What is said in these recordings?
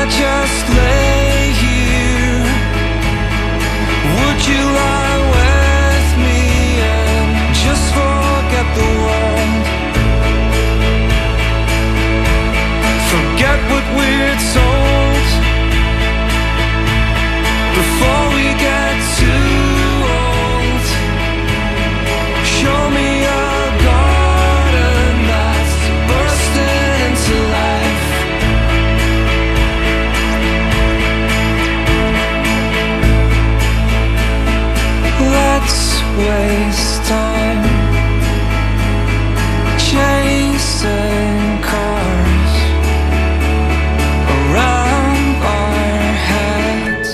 just lay here, would you lie with me and just forget the world? Forget what we're told before we get too old. Show me a garden that's bursting into life. Let's waste time chasing cars around our heads.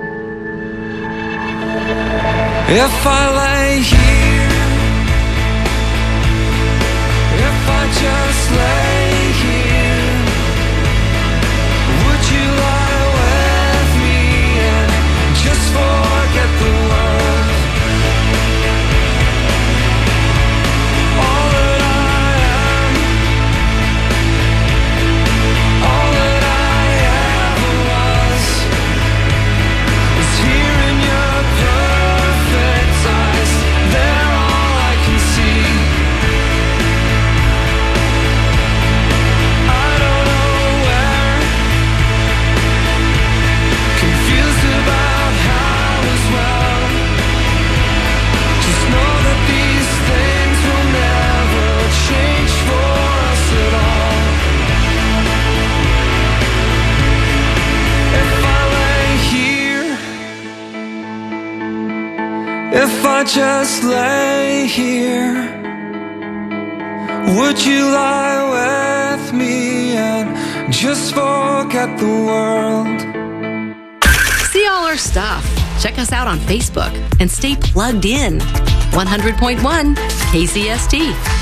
If I lay here, if I just lay here, would you lie with me and just forget the world? All that I am, all that I ever was, is here in your perfect eyes. They're all I can see. I don't know where, confused about how as well. Just know that these things will never change for us at all. If I lay here, if I just lay here, would you lie with me and just forget the world? See all our stuff. Check us out on Facebook and stay plugged in. 100.1 KCST.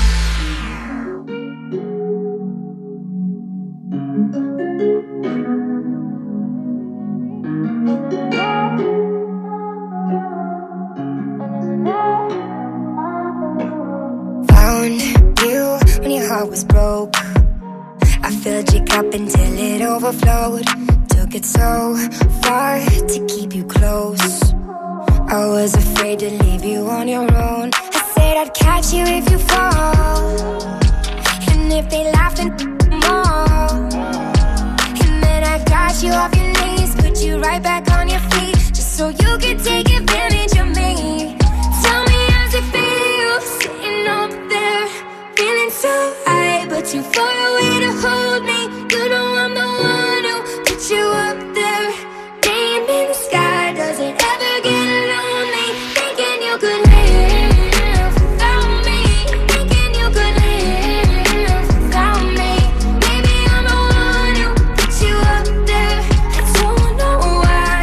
Found you when your heart was broke. I filled your cup until it overflowed. Took it so far to keep you close. I was afraid to leave you on your own. I said I'd catch you if you fall, and if they laughed and more. And then I got you off your knees, put you right back on your feet, just so you could take advantage of me. Tell me how's it feel, sitting up there, feeling so high, but too far away to hold me. You know I'm the one who put you up there. Name in the sky, does it ever get lonely? Thinking you could live without me, thinking you could live without me. Maybe I'm the one who put you up there. I don't know why.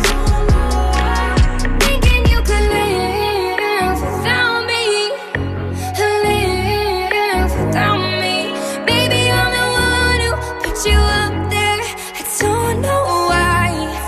Thinking you could live without me, live without me. Baby, I'm the one who put you up there. I don't know why.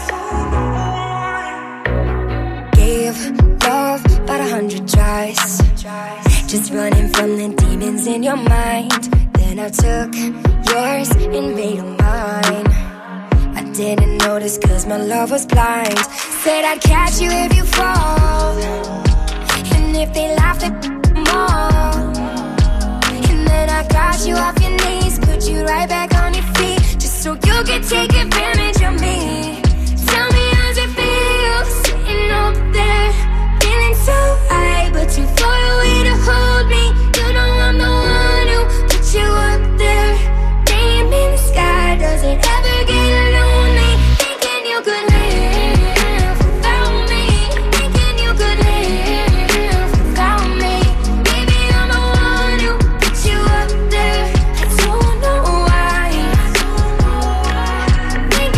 Gave love about 100 tries, just running from the demons in your mind. Then I took yours and made them mine. I didn't notice cause my love was blind. Said I'd catch you if you fall, and if they laughed at more. And then I got you off your knees, put you right back on your feet, just so you could take advantage of me. Tell me how's it feel, sitting up there, feeling so high, but too far away to hold me. You know I'm the one who put you up there. Name in the sky, does it ever get lonely? Thinking you could live without me, thinking you could live without me. Maybe I'm the one who put you up there. I don't know why. Thinking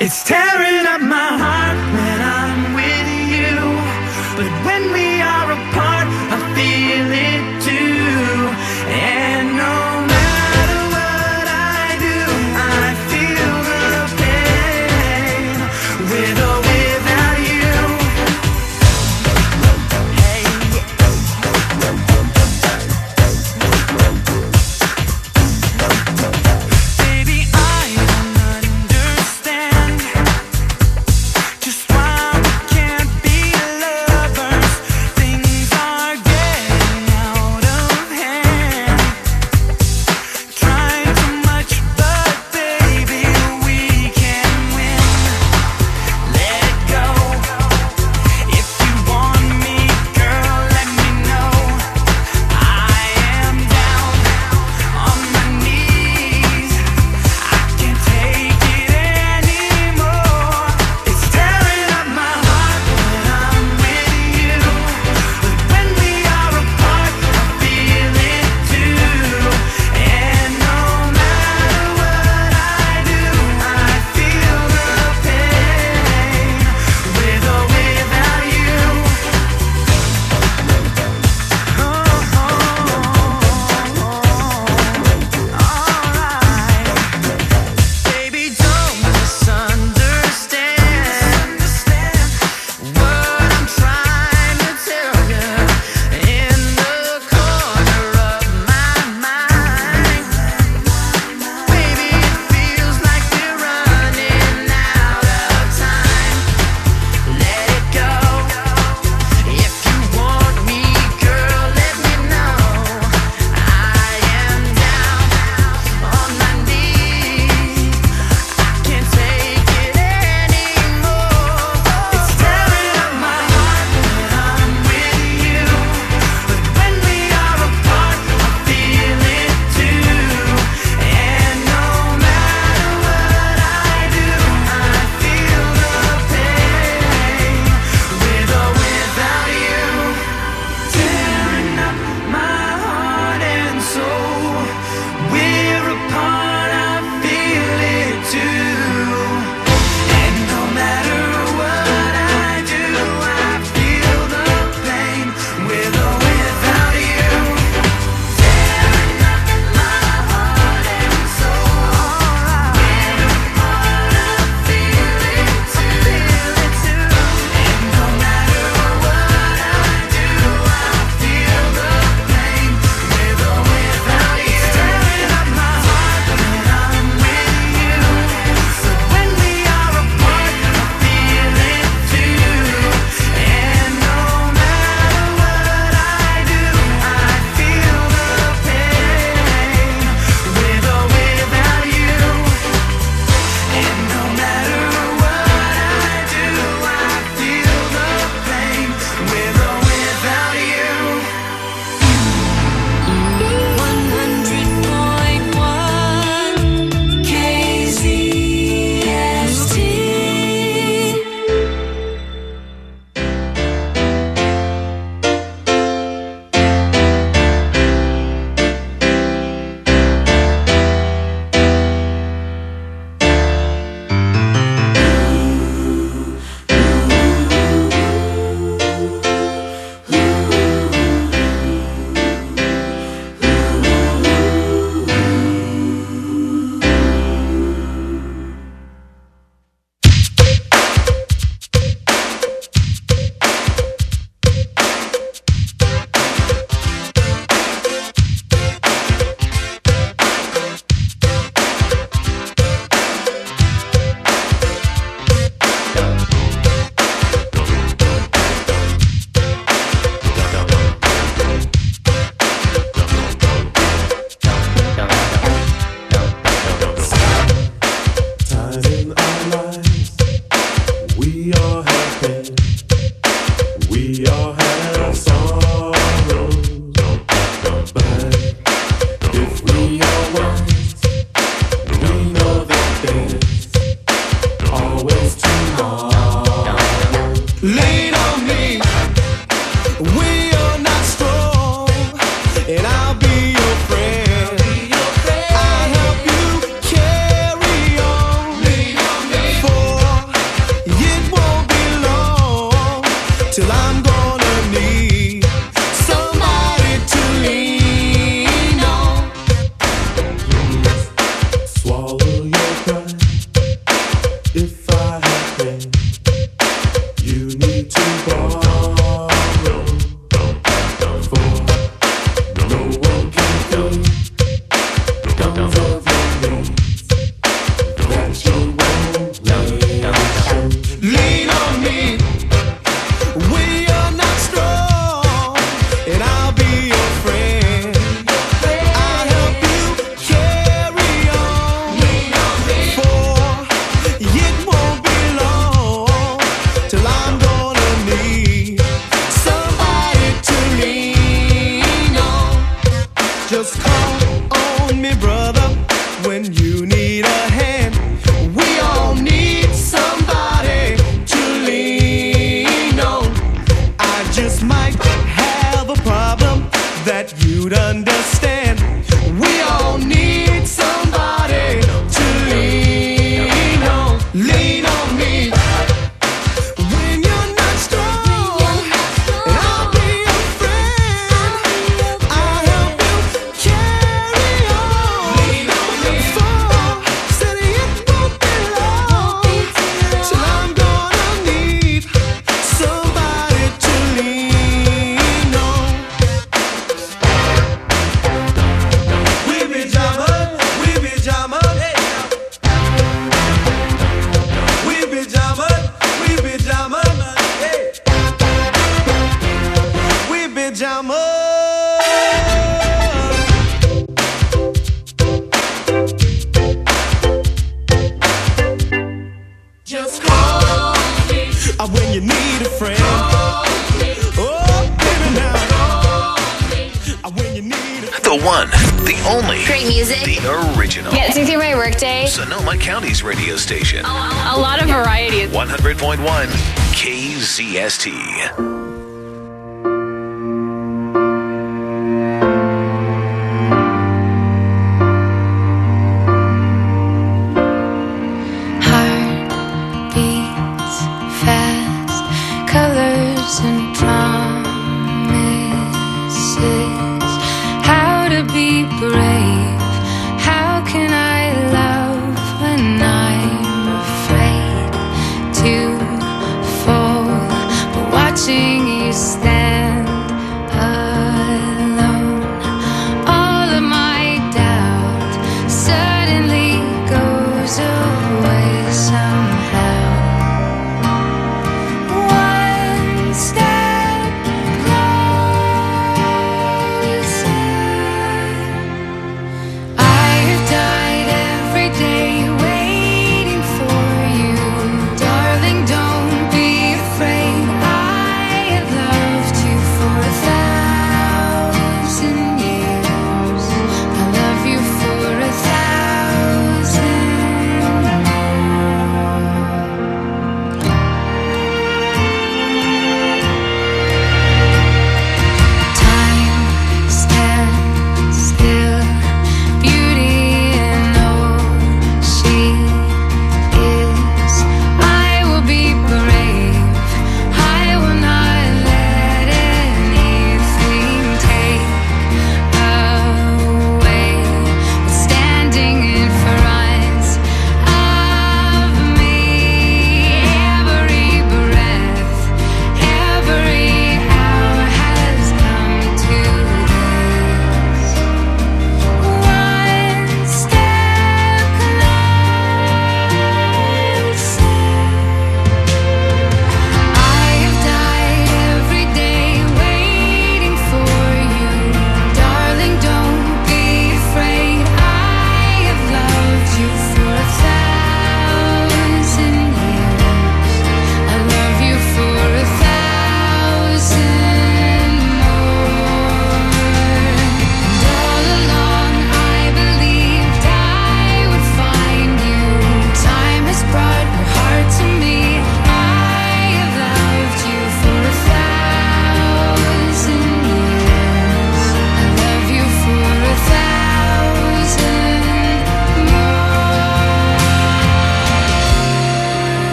It's tearing up my heart when I'm with you, but when we are apart, I feel it too. And no matter what I do, I feel the pain, with or without you. Hey. Baby, I don't understand just why we can't be lovers. Things are getting out of hand. Trying too much, but baby, we can win. Let it go. If you want me, girl, let me know. I am down on my knees. I can't take it anymore. It's tearing up my heart when I'm with you, but when we are apart, I feel it too. And no matter what I do, I feel the pain, with or without you. Alright. Baby, don't misunderstand what I'm trying to tell you. In the corner of my mind, baby, it feels like we're running out of time. Let it go. If you want me, girl, let me know. I am down on my knees. I can't take it anymore. It's tearing up my heart when I'm with you, but when we are apart, I feel it too. And no matter what I do, I feel the pain, with or without you. Tearing up my heart and soul. We're apart, I feel it too. And no matter what I do, I feel the pain, with or without you. Tearing up my heart and soul. We're apart, I feel it too. And no matter what I do, I feel the pain, with or without you. It's tearing up my heart when I'm with you, but when we are apart, I feel it too. And no matter what I do, I feel the pain, with or without you. And no matter what I do, I feel the pain, with or without you. 100.1 KZST. Time in our lives, we all have pain, we all have sorrows. But if we are wise, we know that there's always tomorrow. Lean on me. We are not strong, and I'll be your friend. I'll help you carry on. Lean on me. For when you need a friend. Oh, baby, now. When you need a friend. The one, the only. Great music. The original. Gets me through my workday. Sonoma County's radio station. A lot of variety. 100.1 KZST. And promises, how to be brave, how can I love when I'm afraid to fall, but watching you stand alone, all of my doubt suddenly goes away somehow.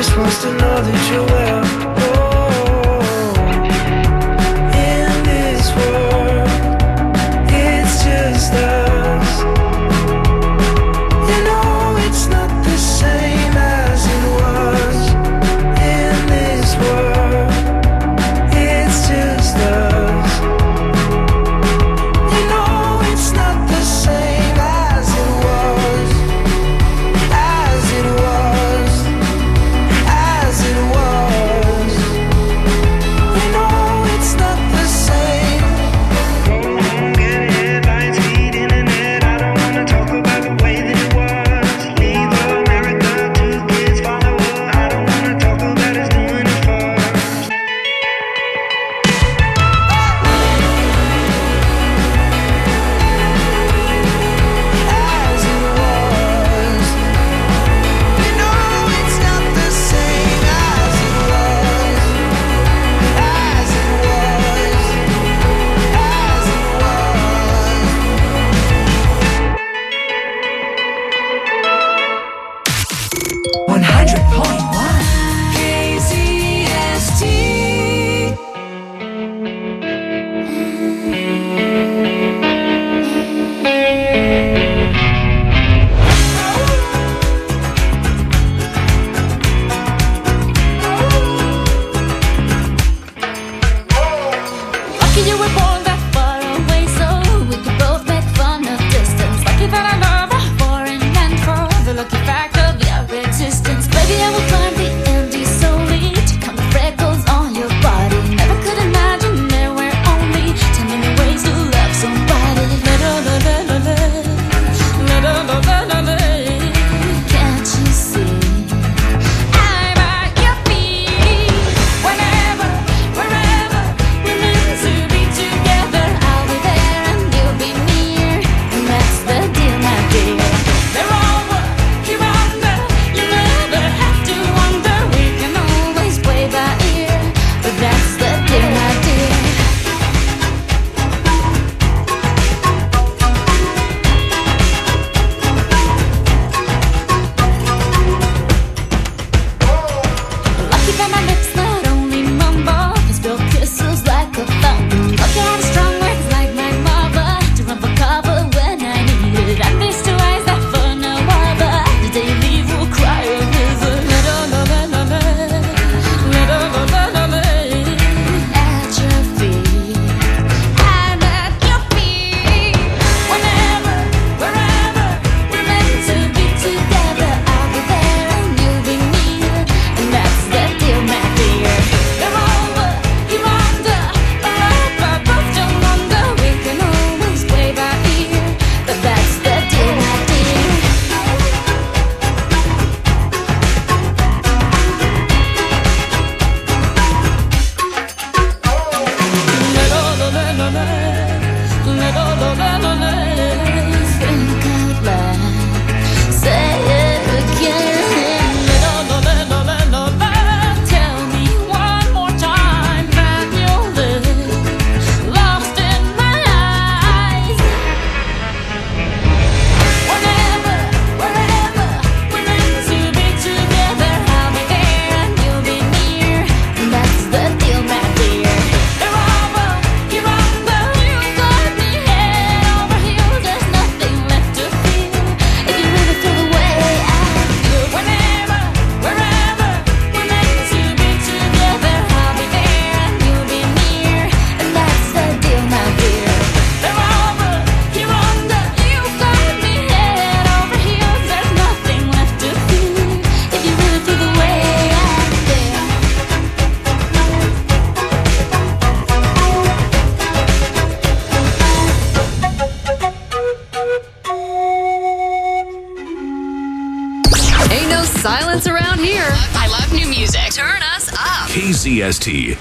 just wants to know that you're well. In this world, it's just us. You know it's not the same as it was. In this world, it's just us. You know it's not the same as it was. As it was. As it was. You know it's not the same. Go home, get headlines, feed internet. I don't wanna talk about the way that it was. Leave America, 2 kids follow her. I don't wanna talk about us doing it first. As it was. You know it's not the same as it was. As it was. As it was. 100.1 KZST. Lucky you were born that far away, so we could both make fun of distance. Lucky that I love her for and for the lucky fact of your existence. Baby, I will climb the Andes solely to count the freckles on your body. Never could imagine there were only 10 million ways to love somebody. Can't you see? I'm at your feet. Whenever, wherever we're meant to be together, I'll be there and you'll be near, and that's the deal, my dear. They're over, you're under, you never have to wonder. We can always play by ear, but that's the deal, my dear. Lucky that my lips not only mumble, they spill kisses like a fountain. Lucky I have strong words like my mother to run for cover when I need it. And these 2 eyes that for no other, the day you leave will cry a river. At your feet, I'm at your feet. Whenever, wherever we're meant to be together, I'll be there and you'll be near, and that's the deal, my dear. They're over, you're under, alright, but both don't wonder. We can always play by ear, but that's the deal, my dear. Think out loud, say it again. Tell me one more time that you'll live lost in my eyes. Whenever, wherever we're meant to be together, I'll be there and you'll be near, and that's the deal, my dear. They're over, you're under, you've got me head over heels. There's nothing left to feel if you really feel the way I feel. Whenever, wherever we're meant to be together, I'll be there and you'll be near, and that's the deal, my dear. They're over, you're under, you've got me head over heels. There's nothing left to feel if you really feel the way I feel. Ain't no silence around here. I love new music. Turn us up. KZST.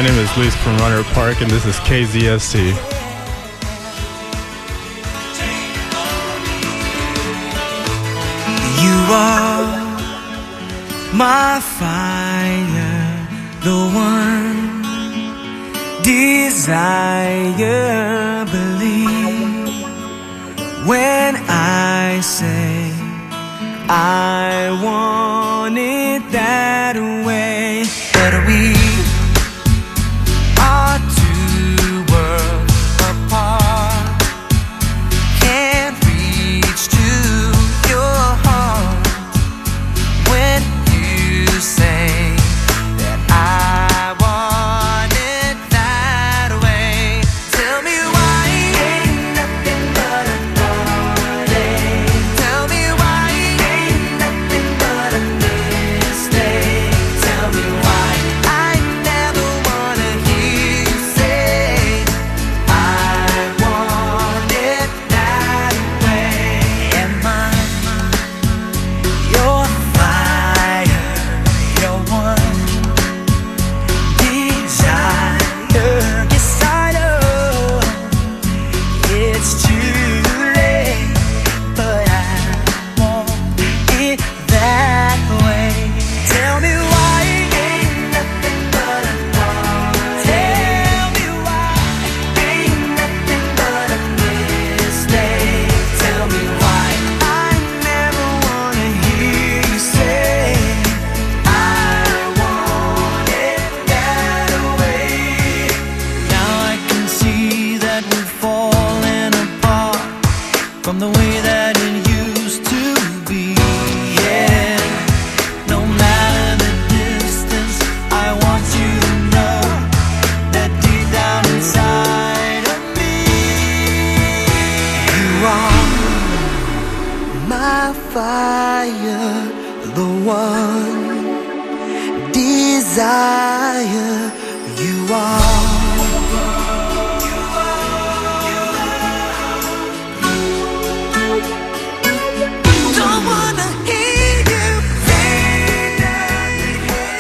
My name is Luis from Runner Park, and this is KZST. You are my fire, the one desire. Believe when I say I want it that way. But we are two worlds apart, can't reach to your heart when you say that I want it that way. Tell me why ain't nothing but a heartache. Tell me why ain't nothing but a mistake. Tell me why I never wanna hear you say I want it that way. Am I your fire, your one desire? Yes, I know it's too late, but I want it that way. Tell me why ain't nothing but a heartache. Tell me why ain't nothing but a mistake. Tell me why I never wanna hear you say I want it that way. Now I can see that we're falling apart from the way that it used to be. Yeah, no matter the distance, I want you to know that deep down inside of me, you are my fire, the one desire. You are. Don't wanna hear you say nothing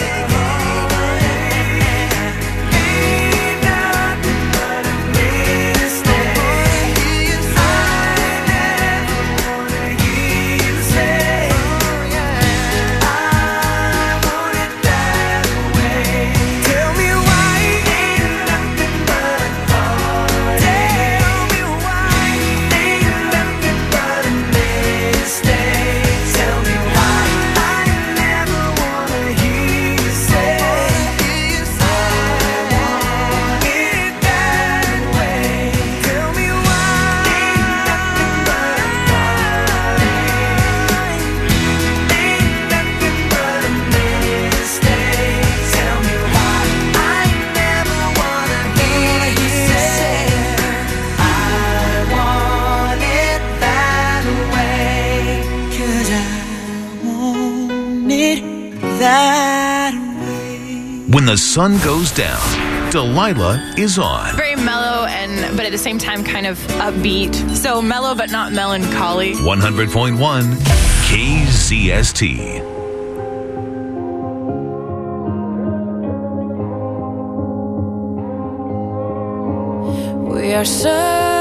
but a mistake. I never wanna hear you say I want it that way. Tell me why ain't nothing but a heartache. Tell me why ain't nothing but a mistake. Tell me why I never wanna hear you say I want it that way. Tell me why ain't nothing but a heartache. Ain't nothing but a mistake. Tell me why I never wanna hear you say I want it that way. 'Cause I want it that way. When the sun goes down, Delilah is on. Very mellow but at the same time kind of upbeat. So mellow but not melancholy. 100.1 KZST. We are